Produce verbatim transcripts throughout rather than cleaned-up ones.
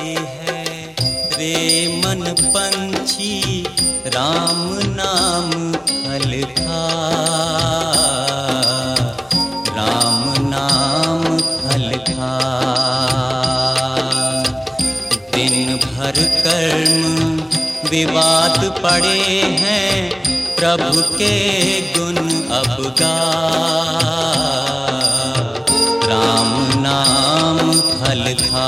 है रे मन पंछी, राम नाम फल खा, राम नाम फल खा। दिन भर कर्म विवाद पड़े हैं, प्रभु के गुण अब गा, राम नाम फल खा।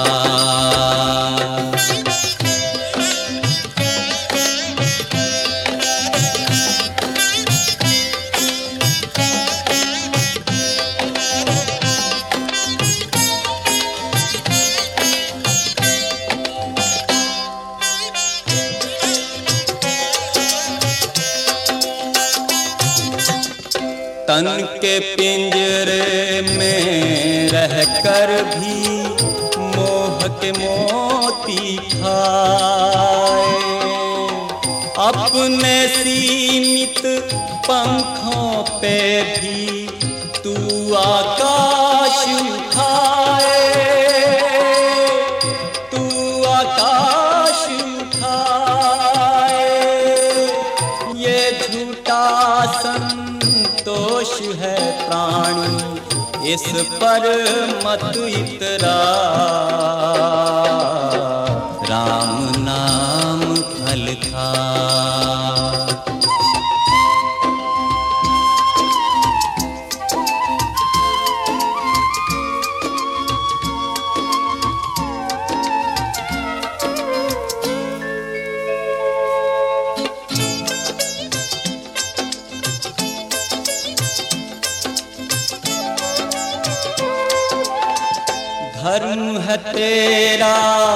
तन के पिंजरे में रहकर भी मोह के मोती खाए, अपने सीमित पंखों पे भी तू आकाश उठाए, तू आकाश उठाए। ये झूठा संतोष है प्राणी, इस पर मत इतरा, राम नाम फल खा। धर्म है तेरा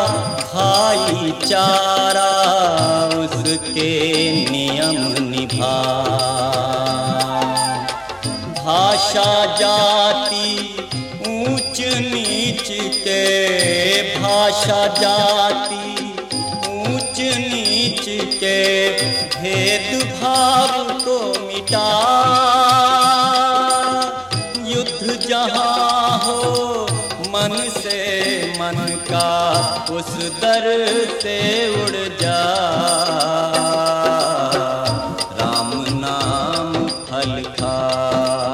भाईचारा, उसके नियम निभा। भाषा जाति ऊंच नीच के, भाषा जाति ऊंच नीच के भेदभाव को मिटा। युद्ध जहाँ हो मन से मन का, उस दर से उड़ जा, राम नाम फल खा।